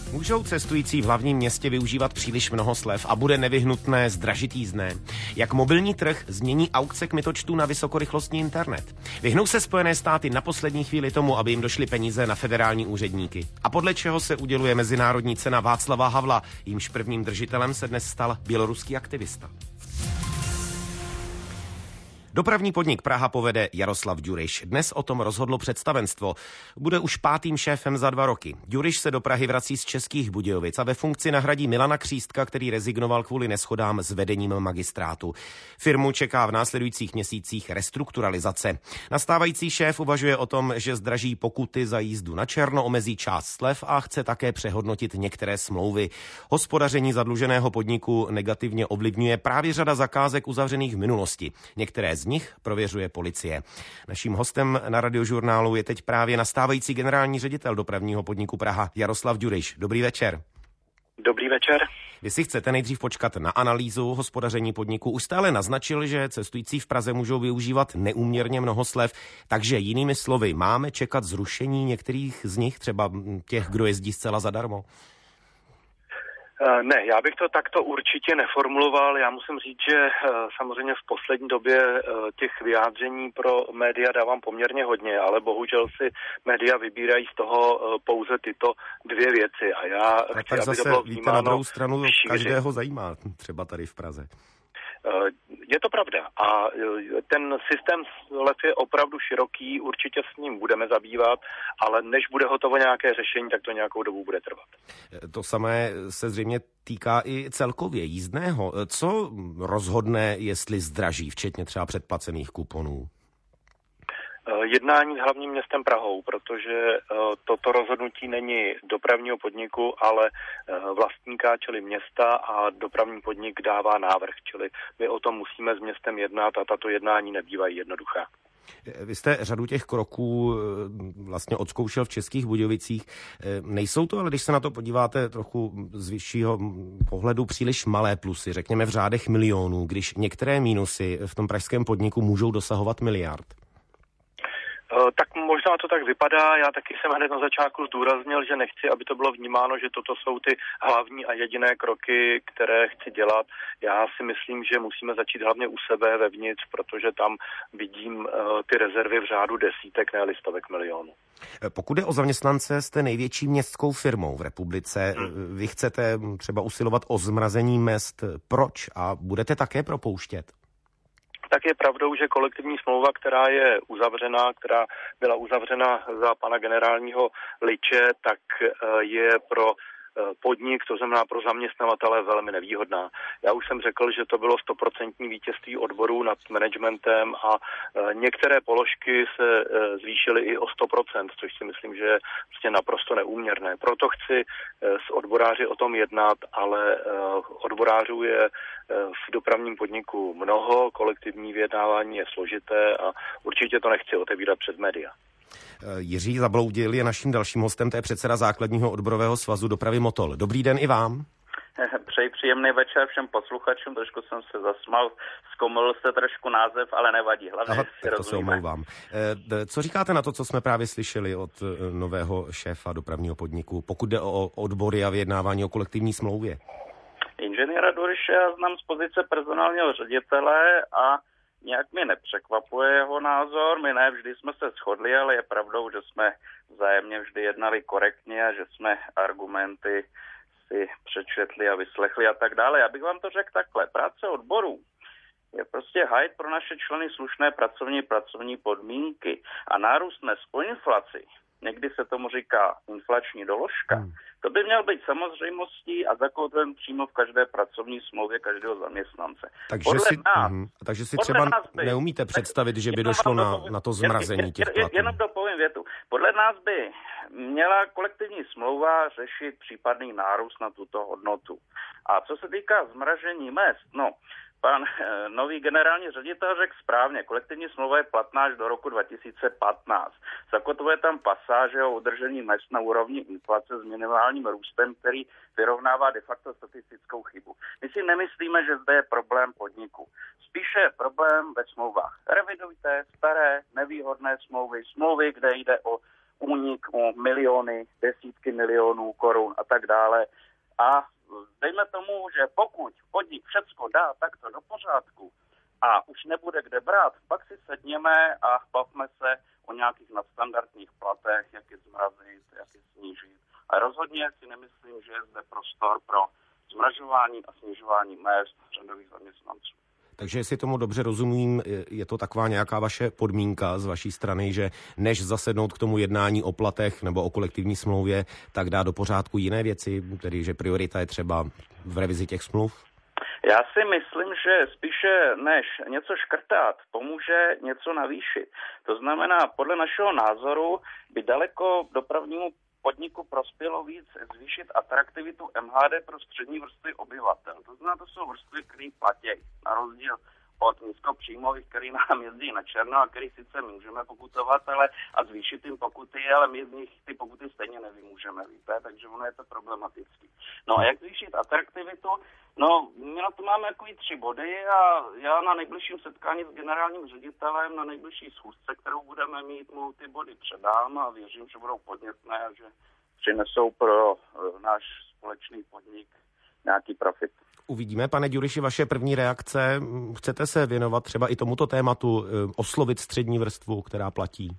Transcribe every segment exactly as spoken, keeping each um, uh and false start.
Můžou cestující v hlavním městě využívat příliš mnoho slev a bude nevyhnutné zdražit jízdné? Jak mobilní trh změní aukce kmitočtů na vysokorychlostní internet? Vyhnou se Spojené státy na poslední chvíli tomu, aby jim došly peníze na federální úředníky? A podle čeho se uděluje mezinárodní cena Václava Havla, jímž prvním držitelem se dnes stal běloruský aktivista? Dopravní podnik Praha povede Jaroslav Ďuriš. Dnes o tom rozhodlo představenstvo. Bude už pátým šéfem za dva roky. Ďuriš se do Prahy vrací z Českých Budějovic a ve funkci nahradí Milana Křístka, který rezignoval kvůli neshodám s vedením magistrátu. Firmu čeká v následujících měsících restrukturalizace. Nastávající šéf uvažuje o tom, že zdraží pokuty za jízdu na černo, omezí část slev a chce také přehodnotit některé smlouvy. Hospodaření zadluženého podniku negativně ovlivňuje právě řada zakázek uzavřených v minulosti. Některé z nich prověřuje policie. Naším hostem na Radiožurnálu je teď právě nastávající generální ředitel dopravního podniku Praha Jaroslav Ďuriš. Dobrý večer. Dobrý večer. Vy si chcete nejdřív počkat na analýzu hospodaření podniku. Už jste ale naznačil, že cestující v Praze můžou využívat neúměrně mnoho slev, takže jinými slovy, máme čekat zrušení některých z nich, třeba těch, kdo jezdí zcela zadarmo? Ne, já bych to takto určitě neformuloval. Já musím říct, že samozřejmě v poslední době těch vyjádření pro média dávám poměrně hodně, ale bohužel si média vybírají z toho pouze tyto dvě věci. A já a chci, tak aby to bylo víte, na druhou stranu šířit. Každého zajímá, třeba tady v Praze. Je to pravda a ten systém slev je opravdu široký, určitě s ním budeme zabývat, ale než bude hotovo nějaké řešení, tak to nějakou dobu bude trvat. To samé se zřejmě týká i celkově jízdného. Co rozhodne, jestli zdraží, včetně třeba předplacených kuponů? Jednání s hlavním městem Prahou, protože toto rozhodnutí není dopravního podniku, ale vlastníka, čili města, a dopravní podnik dává návrh, čili my o tom musíme s městem jednat a tato jednání nebývají jednoduchá. Vy jste řadu těch kroků vlastně odzkoušel v Českých Budějovicích. Nejsou to, ale když se na to podíváte trochu z vyššího pohledu, příliš malé plusy, řekněme v řádech milionů, když některé mínusy v tom pražském podniku můžou dosahovat miliard? Tak možná to tak vypadá. Já taky jsem hned na začátku zdůraznil, že nechci, aby to bylo vnímáno, že toto jsou ty hlavní a jediné kroky, které chci dělat. Já si myslím, že musíme začít hlavně u sebe vevnitř, protože tam vidím ty rezervy v řádu desítek, ne stovek milionů. Pokud je o zaměstnance, jste největší městskou firmou v republice. Hmm. Vy chcete třeba usilovat o zmrazení mezd. Proč? A budete také propouštět? Tak je pravdou, že kolektivní smlouva, která je uzavřena, která byla uzavřena za pana generálního Liče, tak je pro podnik, to znamená pro zaměstnavatele, velmi nevýhodná. Já už jsem řekl, že to bylo stoprocentní vítězství odborů nad managementem a některé položky se zvýšily i o sto procent, což si myslím, že je prostě naprosto neúměrné. Proto chci s odboráři o tom jednat, ale odborářů je v dopravním podniku mnoho, kolektivní vyjednávání je složité a určitě to nechci otevírat přes média. Jiří Zabloudil je naším dalším hostem, to je předseda základního odborového svazu dopravy Motol. Dobrý den i vám. Přeji příjemný večer všem posluchačům, trošku jsem se zasmál, zkomolil jste trošku název, ale nevadí, hlavně Aha, si to se omlouvám. Co říkáte na to, co jsme právě slyšeli od nového šéfa dopravního podniku, pokud jde o odbory a vyjednávání o kolektivní smlouvě? Inženýra Ďuriše já znám z pozice personálního ředitele a nějak mě nepřekvapuje jeho názor, my ne vždy jsme se shodli, ale je pravdou, že jsme vzájemně vždy jednali korektně a že jsme argumenty si přečetli a vyslechli a tak dále. Já bych vám to řekl takhle, práce odborů je prostě hájit pro naše členy slušné pracovní pracovní podmínky a nárůst mezd po inflaci, někdy se tomu říká inflační doložka, hmm. to by měl být samozřejmostí a zakotven přímo v každé pracovní smlouvě každého zaměstnance. Takže si, nás, mm, takže si třeba by, neumíte představit, že by došlo na, na to zmrazení těch platů. Jenom dopovím větu. Podle nás by měla kolektivní smlouva řešit případný nárůst na tuto hodnotu. A co se týká zmražení mezd, no, pan e, nový generální ředitel řekl správně, kolektivní smlouva je platná až do roku dva tisíce patnáct. Zakotvuje tam pasáže o udržení mezd na úrovni inflace s minimálním růstem, který vyrovnává de facto statistickou chybu. My si nemyslíme, že zde je problém podniku. Spíše je problém ve smlouvách. Revidujte staré, nevýhodné smlouvy, smlouvy, kde jde o podnik o miliony, desítky milionů korun a tak dále. A dejme tomu, že pokud podnik všecko dá takto do pořádku a už nebude kde brát, pak si sedněme a bavme se o nějakých nadstandardních platech, jak je zmrazit, jak je snížit. A rozhodně si nemyslím, že je zde prostor pro zmražování a snižování mezd řadových zaměstnanců. Takže jestli tomu dobře rozumím, je to taková nějaká vaše podmínka z vaší strany, že než zasednout k tomu jednání o platech nebo o kolektivní smlouvě, tak dá do pořádku jiné věci, tedy že priorita je třeba v revizi těch smluv? Já si myslím, že spíše než něco škrtat, pomůže něco navýšit. To znamená, podle našeho názoru by daleko dopravnímu podniku prospělo víc zvýšit atraktivitu M H D pro střední vrstvy obyvatel. To znamená, to jsou vrstvy, které platí, na rozdíl od nízkopříjmových, který nám jezdí na černo a který sice můžeme pokutovat, ale a zvýšit jim pokuty, ale my z nich ty pokuty stejně nevymůžeme, víte, takže ono je to problematický. No a jak zvýšit atraktivitu? No, my na to máme jako tři body a já na nejbližším setkání s generálním ředitelem, na nejbližší schůzce, kterou budeme mít, mu ty body předám a věřím, že budou podnětné a že přinesou pro náš společný podnik nějaký profit. Uvidíme, pane Ďuriši, vaše první reakce. Chcete se věnovat třeba i tomuto tématu, oslovit střední vrstvu, která platí?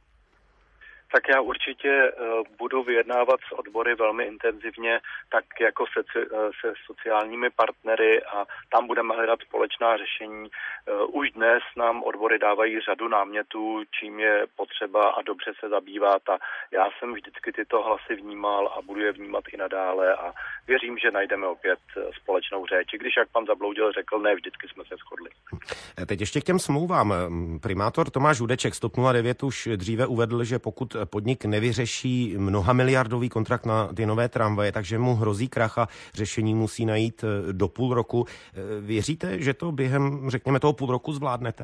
Tak já určitě budu vyjednávat s odbory velmi intenzivně, tak jako se, se sociálními partnery a tam budeme hledat společná řešení. Už dnes nám odbory dávají řadu námětů, čím je potřeba a dobře se zabývat a já jsem vždycky tyto hlasy vnímal a budu je vnímat i nadále a věřím, že najdeme opět společnou řeč. I když, jak pan Zabloudil řekl, ne vždycky jsme se shodli. Teď ještě k těm smlouvám. Primátor Tomáš Hudeček z TOP nula devět už dříve uvedl, že pokud podnik nevyřeší mnohamiliardový kontrakt na ty nové tramvaje, takže mu hrozí krach a řešení musí najít do půl roku. Věříte, že to během, řekněme, toho půl roku zvládnete?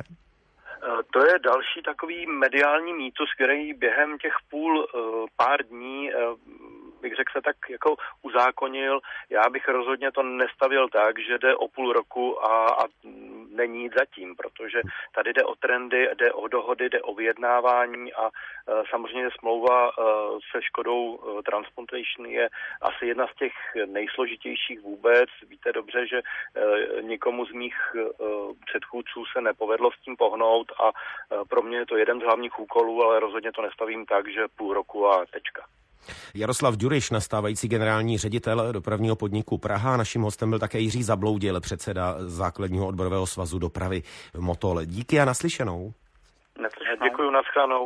To je další takový mediální mýtus, který během těch půl pár dní, bych řekl se tak jako uzákonil. Já bych rozhodně to nestavil tak, že jde o půl roku a, a není nic zatím, protože tady jde o trendy, jde o dohody, jde o vyjednávání a e, samozřejmě smlouva e, se Škodou e, Transportation je asi jedna z těch nejsložitějších vůbec. Víte dobře, že e, nikomu z mých e, předchůdců se nepovedlo s tím pohnout a e, pro mě je to jeden z hlavních úkolů, ale rozhodně to nestavím tak, že půl roku a tečka. Jaroslav Ďuriš, nastávající generální ředitel dopravního podniku Praha. Naším hostem byl také Jiří Zabloudil, předseda základního odborového svazu dopravy Motol. Díky a naslyšenou. Děkuji, nashledanou.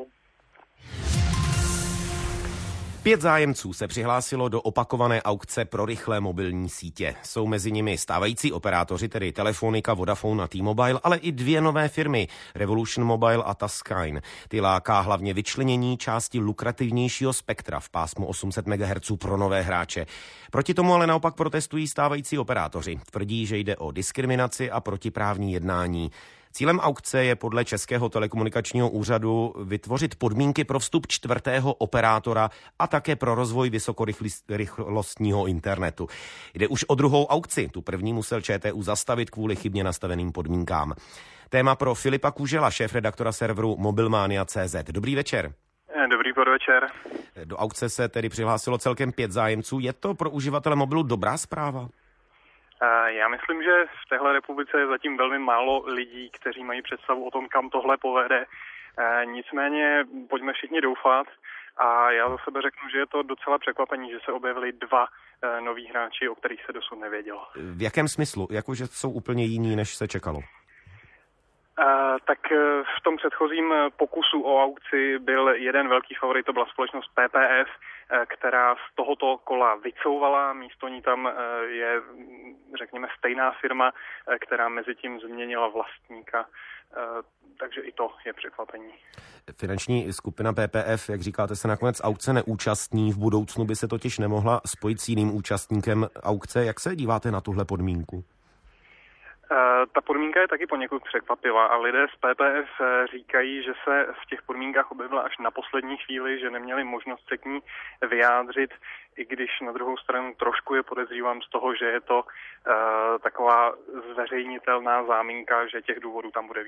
Pět zájemců se přihlásilo do opakované aukce pro rychlé mobilní sítě. Jsou mezi nimi stávající operátoři, tedy Telefonika, Vodafone a T-Mobile, ale i dvě nové firmy, Revolution Mobile a Taskyne. Ty láká hlavně vyčlenění části lukrativnějšího spektra v pásmu osm set megahertzů pro nové hráče. Proti tomu ale naopak protestují stávající operátoři. Tvrdí, že jde o diskriminaci a protiprávní jednání. Cílem aukce je podle Českého telekomunikačního úřadu vytvořit podmínky pro vstup čtvrtého operátora a také pro rozvoj vysokorychlostního internetu. Jde už o druhou aukci. Tu první musel ČTÚ zastavit kvůli chybně nastaveným podmínkám. Téma pro Filipa Kužela, šéfredaktora serveru mobilmania tečka cé zet. Dobrý večer. Dobrý podvečer. Do aukce se tedy přihlásilo celkem pět zájemců. Je to pro uživatele mobilu dobrá zpráva? Já myslím, že v téhle republice je zatím velmi málo lidí, kteří mají představu o tom, kam tohle povede. Nicméně pojďme všichni doufat a já za sebe řeknu, že je to docela překvapení, že se objevili dva noví hráči, o kterých se dosud nevědělo. V jakém smyslu? Jakože jsou úplně jiní, než se čekalo? Uh, tak v tom předchozím pokusu o aukci byl jeden velký favorit, to byla společnost P P F, která z tohoto kola vycouvala. Místo ní tam je, řekněme, stejná firma, která mezi tím změnila vlastníka. Takže i to je překvapení. Finanční skupina P P F, jak říkáte, se nakonec aukce neúčastní. V budoucnu by se totiž nemohla spojit s jiným účastníkem aukce. Jak se díváte na tuhle podmínku? Ta podmínka je taky poněkud překvapivá a lidé z P P F říkají, že se v těch podmínkách objevila až na poslední chvíli, že neměli možnost se k ní vyjádřit, i když na druhou stranu trošku je podezřívám z toho, že je to uh, taková zveřejnitelná záminka, že těch důvodů tam bude více.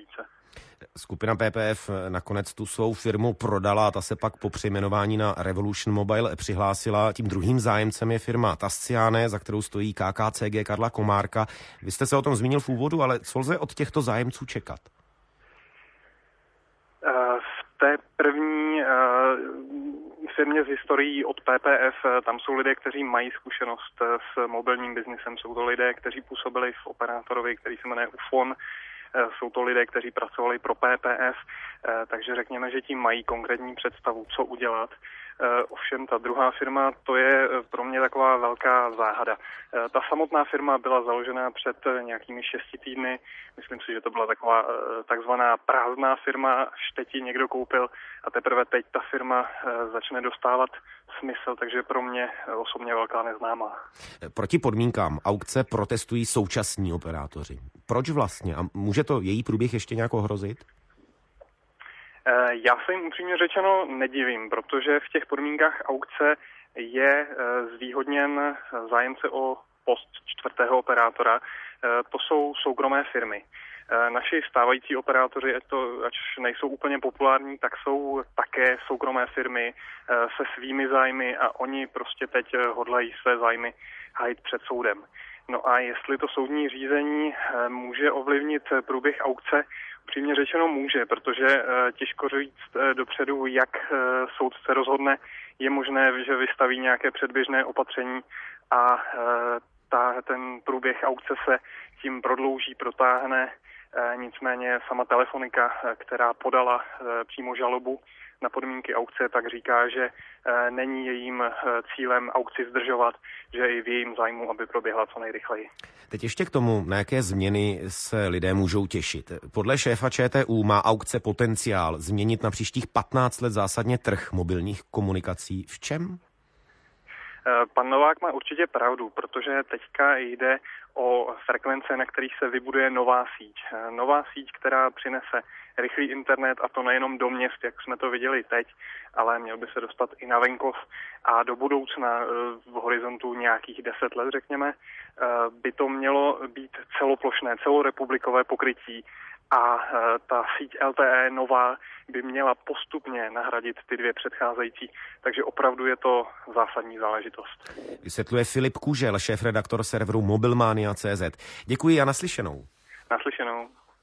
Skupina P P F nakonec tu svou firmu prodala a ta se pak po přejmenování na Revolution Mobile přihlásila. Tím druhým zájemcem je firma Tasciane, za kterou stojí K K C G Karla Komárka. Vy jste se o tom zmínil v úvodu, ale co lze od těchto zájemců čekat? V té první firmě z historií od P P F, tam jsou lidé, kteří mají zkušenost s mobilním biznisem, jsou to lidé, kteří působili v operátorovi, který se jmenuje Ufon, jsou to lidé, kteří pracovali pro P P F, takže řekněme, že tím mají konkrétní představu, co udělat. Ovšem ta druhá firma, to je pro mě taková velká záhada. Ta samotná firma byla založena před nějakými šesti týdny. Myslím si, že to byla taková takzvaná prázdná firma, až teď ji někdo koupil a teprve teď ta firma začne dostávat smysl, takže pro mě osobně velká neznámá. Proti podmínkám aukce protestují současní operátoři. Proč vlastně? A může to její průběh ještě nějak ohrozit? Já se jim upřímně řečeno nedivím, protože v těch podmínkách aukce je zvýhodněn zájemce o post čtvrtého operátora. To jsou soukromé firmy. Naši stávající operátoři, ať, to, ať nejsou úplně populární, tak jsou také soukromé firmy se svými zájmy a oni prostě teď hodlají své zájmy hájit před soudem. No a jestli to soudní řízení může ovlivnit průběh aukce, upřímně řečeno může, protože těžko říct dopředu, jak soud se rozhodne. Je možné, že vystaví nějaké předběžné opatření a ta, ten průběh aukce se tím prodlouží, protáhne. Nicméně sama Telefonika, která podala přímo žalobu na podmínky aukce, tak říká, že není jejím cílem aukci zdržovat, že je i v jejím zájmu, aby proběhla co nejrychleji. Teď ještě k tomu, na jaké změny se lidé můžou těšit. Podle šéfa Č T U má aukce potenciál změnit na příštích patnáct let zásadně trh mobilních komunikací. V čem? Pan Novák má určitě pravdu, protože teďka jde o frekvence, na kterých se vybuduje nová síť. Nová síť, která přinese rychlý internet, a to nejenom do měst, jak jsme to viděli teď, ale měl by se dostat i na venkov a do budoucna v horizontu nějakých deset let, řekněme, by to mělo být celoplošné, celorepublikové pokrytí a ta síť L T E nová by měla postupně nahradit ty dvě předcházející, takže opravdu je to zásadní záležitost. Vysvětluje Filip Kužel, šéfredaktor serveru mobilmania tečka cé zet. Děkuji a naslyšenou. Naslyšenou.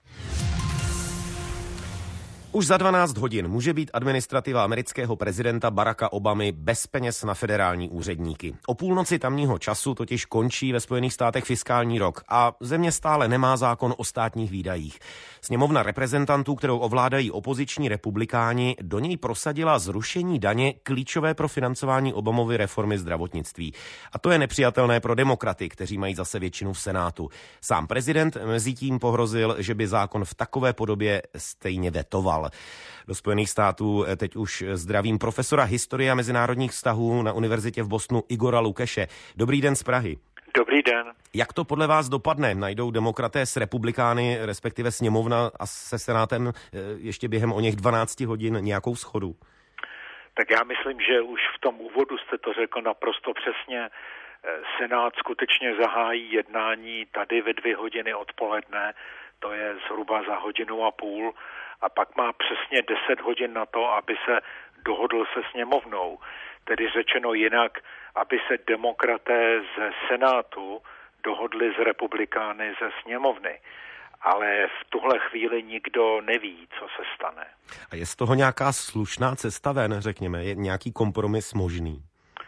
Už za dvanáct hodin může být administrativa amerického prezidenta Baracka Obamy bez peněz na federální úředníky. O půlnoci tamního času totiž končí ve Spojených státech fiskální rok a země stále nemá zákon o státních výdajích. Sněmovna reprezentantů, kterou ovládají opoziční republikáni, do něj prosadila zrušení daně klíčové pro financování Obamovy reformy zdravotnictví. A to je nepřijatelné pro demokraty, kteří mají zase většinu v Senátu. Sám prezident mezitím pohrozil, že by zákon v takové podobě stejně vetoval. Do Spojených států teď už zdravím profesora historie a mezinárodních vztahů na univerzitě v Bostonu Igora Lukeše. Dobrý den z Prahy. Dobrý den. Jak to podle vás dopadne? Najdou demokraté s republikány, respektive sněmovna a se senátem ještě během o něch dvanáct hodin nějakou shodu? Tak já myslím, že už v tom úvodu jste to řekl naprosto přesně. Senát skutečně zahájí jednání tady ve dvě hodiny odpoledne, to je zhruba za hodinu a půl, a pak má přesně deset hodin na to, aby se dohodl se sněmovnou. Tedy řečeno jinak, aby se demokraté ze Senátu dohodli s republikány ze sněmovny. Ale v tuhle chvíli nikdo neví, co se stane. A je z toho nějaká slušná cesta ven, řekněme? Je nějaký kompromis možný?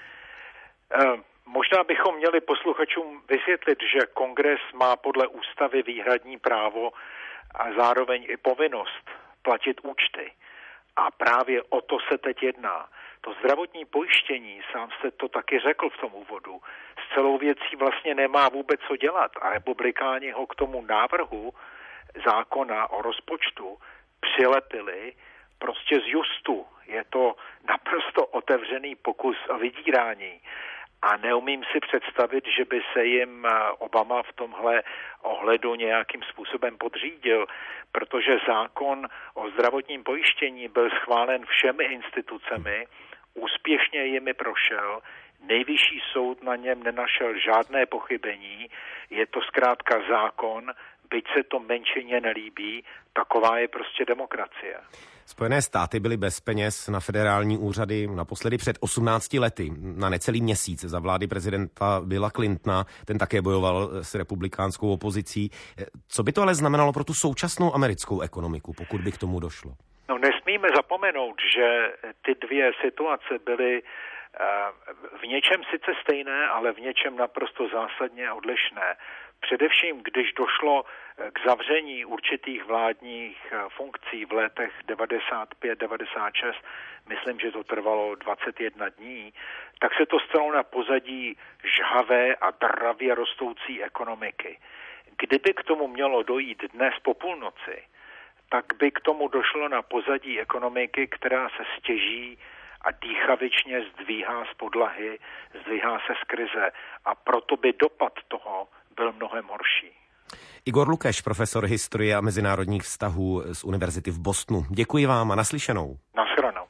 E, možná bychom měli posluchačům vysvětlit, že Kongres má podle ústavy výhradní právo a zároveň i povinnost platit účty. A právě o to se teď jedná. To zdravotní pojištění, sám jste to taky řekl v tom úvodu, s celou věcí vlastně nemá vůbec co dělat. A republikáni ho k tomu návrhu zákona o rozpočtu přilepili prostě z justu. Je to naprosto otevřený pokus o vydírání. A neumím si představit, že by se jim Obama v tomhle ohledu nějakým způsobem podřídil, protože zákon o zdravotním pojištění byl schválen všemi institucemi, úspěšně jimi prošel, nejvyšší soud na něm nenašel žádné pochybení, je to zkrátka zákon byť se to menšině nelíbí, taková je prostě demokracie. Spojené státy byly bez peněz na federální úřady naposledy před osmnácti lety, na necelý měsíc za vlády prezidenta Billa Clintona. Ten také bojoval s republikánskou opozicí. Co by to ale znamenalo pro tu současnou americkou ekonomiku, pokud by k tomu došlo? No, nesmíme zapomenout, že ty dvě situace byly v něčem sice stejné, ale v něčem naprosto zásadně odlišné. Především, když došlo k zavření určitých vládních funkcí v letech devadesát pět devadesát šest, myslím, že to trvalo dvacet jedna dní, tak se to stalo na pozadí žhavé a dravě rostoucí ekonomiky. Kdyby k tomu mělo dojít dnes po půlnoci, tak by k tomu došlo na pozadí ekonomiky, která se stěží a dýchavičně zdvíhá z podlahy, zdvíhá se z krize a proto by dopad toho byl mnohem horší. Igor Lukeš, profesor historie a mezinárodních vztahů z Univerzity v Bostonu. Děkuji vám a naslyšenou. Nashledanou.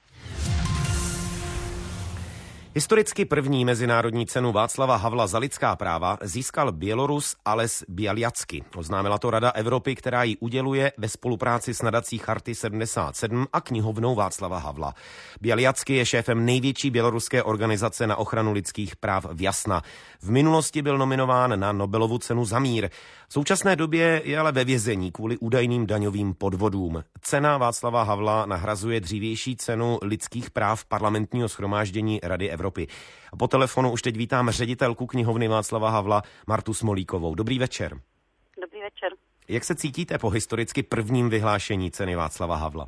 Historicky první mezinárodní cenu Václava Havla za lidská práva získal Bělorus Ales Bialyatsky. Oznámila to Rada Evropy, která ji uděluje ve spolupráci s nadací Charty sedmdesát sedm a knihovnou Václava Havla. Bialyatsky je šéfem největší běloruské organizace na ochranu lidských práv Vjasna. V minulosti byl nominován na Nobelovu cenu za mír. V současné době je ale ve vězení kvůli údajným daňovým podvodům. Cena Václava Havla nahrazuje dřívější cenu lidských práv parlamentního shromáždění Rady Evropy. A po telefonu už teď vítám ředitelku knihovny Václava Havla Martu Smolíkovou. Dobrý večer. Dobrý večer. Jak se cítíte po historicky prvním vyhlášení ceny Václava Havla?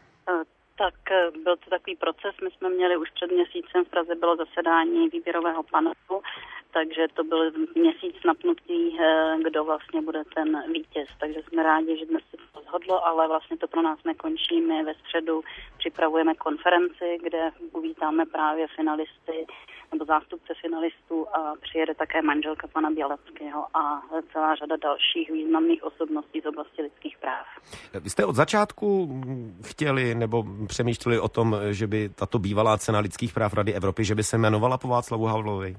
Tak byl to takový proces. My jsme měli už před měsícem v Praze bylo zasedání výběrového panelu, takže to byl měsíc napnutý, kdo vlastně bude ten vítěz. Takže jsme rádi, že dnes se to rozhodlo, ale vlastně to pro nás nekončí. My ve středu připravujeme konferenci, kde uvítáme právě finalisty nebo zástupce finalistů a přijede také manželka pana Bělackého a celá řada dalších významných osobností z oblasti lidských práv. Vy jste od začátku chtěli nebo přemýšleli o tom, že by tato bývalá cena lidských práv Rady Evropy, že by se jmenovala po Václavu Havlovi?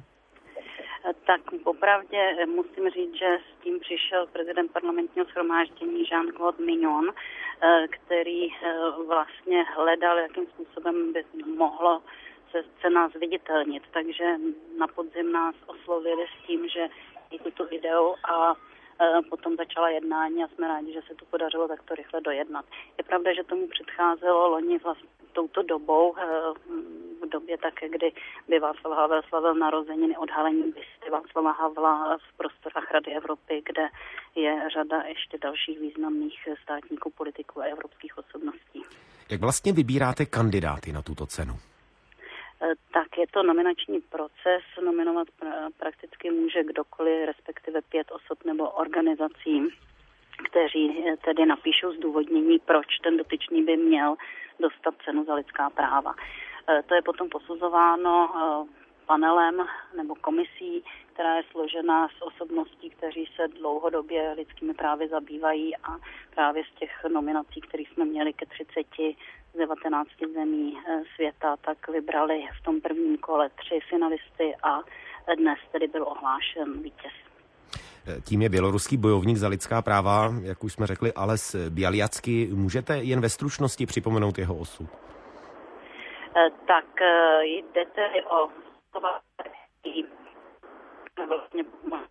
Tak popravdě musím říct, že s tím přišel prezident parlamentního shromáždění Jean-Claude Mignon, který vlastně hledal, jakým způsobem by mohlo se cena zviditelnit. Takže na podzim nás oslovili s tím, že i tuto ideu a potom začala jednání a jsme rádi, že se to podařilo takto rychle dojednat. Je pravda, že tomu předcházelo loni vlastně touto dobou, v době také, kdy by Václav Havel slavil narozeniny odhalení bysty Václava Havla v prostorách Rady Evropy, kde je řada ještě dalších významných státníků, politiků a evropských osobností. Jak vlastně vybíráte kandidáty na tuto cenu? Tak je to nominační proces. Nominovat prakticky může kdokoliv, respektive pět osob nebo organizací, kteří tedy napíšou zdůvodnění, proč ten dotyčný by měl dostat cenu za lidská práva. To je potom posuzováno panelem nebo komisí, která je složena z osobností, kteří se dlouhodobě lidskými právy zabývají a právě z těch nominací, které jsme měli ke třiceti z devatenácti zemí světa, tak vybrali v tom prvním kole tři finalisty a dnes tedy byl ohlášen vítěz. Tím je běloruský bojovník za lidská práva, jak už jsme řekli, Ales Bialyatsky. Můžete jen ve stručnosti připomenout jeho osud? Tak jde tedy o vlastně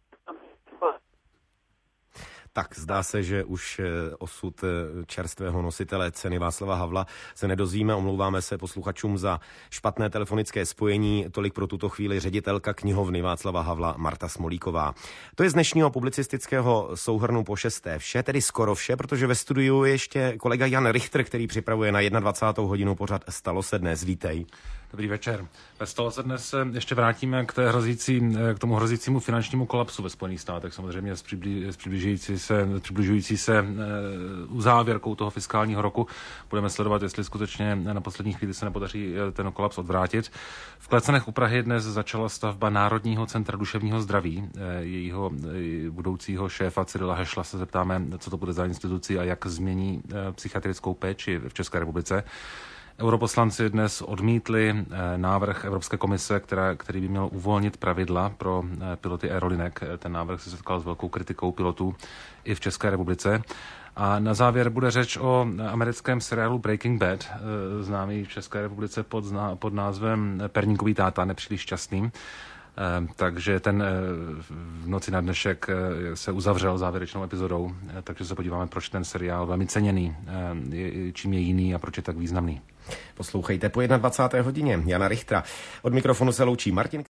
Tak zdá se, že už osud čerstvého nositele ceny Václava Havla se nedozvíme. Omlouváme se posluchačům za špatné telefonické spojení. Tolik pro tuto chvíli ředitelka knihovny Václava Havla Marta Smolíková. To je z dnešního publicistického souhrnu po šesté vše, tedy skoro vše, protože ve studiu je ještě kolega Jan Richter, který připravuje na dvacátou jednu hodinu pořad Stalo se dnes. Vítej. Dobrý večer. Ve Stalo se dnes se ještě vrátíme k, té hrozící, k tomu hrozícímu finančnímu kolapsu ve Spojených státech. Samozřejmě s, přiblí, s přibližující se, přibližující se uzávěrkou toho fiskálního roku. Budeme sledovat, jestli skutečně na poslední chvíli se nepodaří ten kolaps odvrátit. V Klecenech u Prahy dnes začala stavba Národního centra duševního zdraví. Jejího budoucího šéfa Cyrila Hešla se zeptáme, co to bude za instituci a jak změní psychiatrickou péči v České republice. Europoslanci dnes odmítli návrh Evropské komise, která, který by měl uvolnit pravidla pro piloty aerolinek. Ten návrh se setkal s velkou kritikou pilotů i v České republice. A na závěr bude řeč o americkém seriálu Breaking Bad, známý v České republice pod, pod názvem Perníkový táta, nepříliš šťastný. Takže ten v noci na dnešek se uzavřel závěrečnou epizodou, takže se podíváme, proč ten seriál velmi ceněný, čím je jiný a proč je tak významný. Poslouchejte po dvacáté jedné hodině Jana Richtera. Od mikrofonu se loučí Martin